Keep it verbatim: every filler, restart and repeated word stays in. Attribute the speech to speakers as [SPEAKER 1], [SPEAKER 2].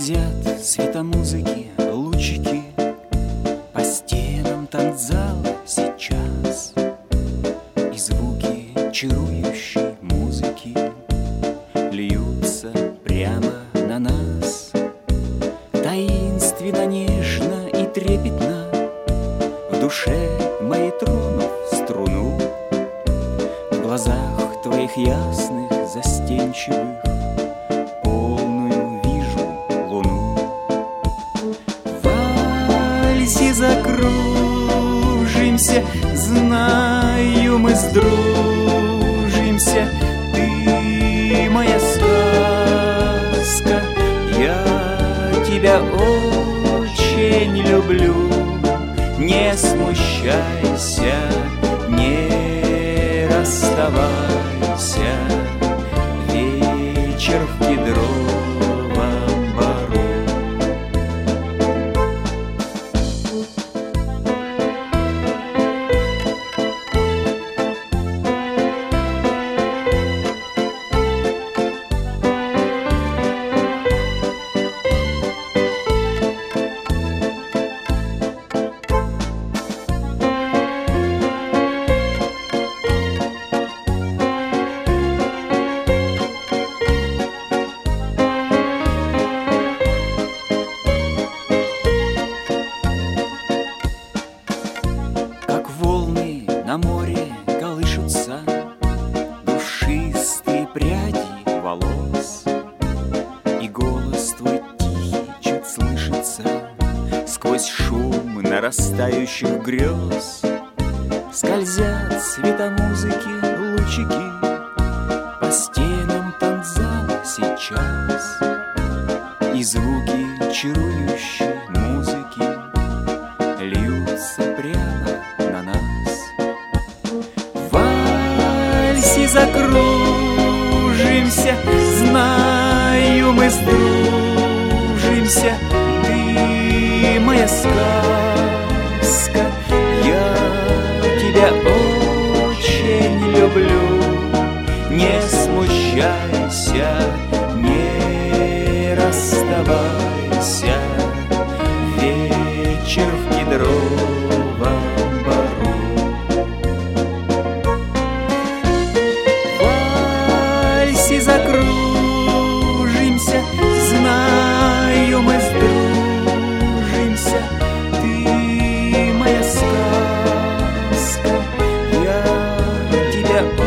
[SPEAKER 1] Скользят светомузыки, лучики по стенам танцзала сейчас, и звуки чарующей музыки льются прямо на нас. Таинственно, нежно и трепетно в душе моей тронув струну, в глазах твоих ясных, застенчивых полную вижу луну. В вальсе закружимся, знаю, мы сдружимся. Ты моя сказка, я тебя очень люблю. Не смущайся, не расставайся, вечер в кедровом бору. На море колышутся душистые пряди волос, и голос твой тихий чуть слышится сквозь шум нарастающих грез. Скользят светомузыки, лучики по стенам танцзала сейчас, и звуки чарующей музыки льются прямо на нас. Закружимся, знаю, мы сдружимся. Ты моя сказка, я тебя очень люблю. Не смущайся, не расставайся, вечер в кедровом бору. Закружимся, знаю, мы сдружимся. Ты моя сказка, я тебя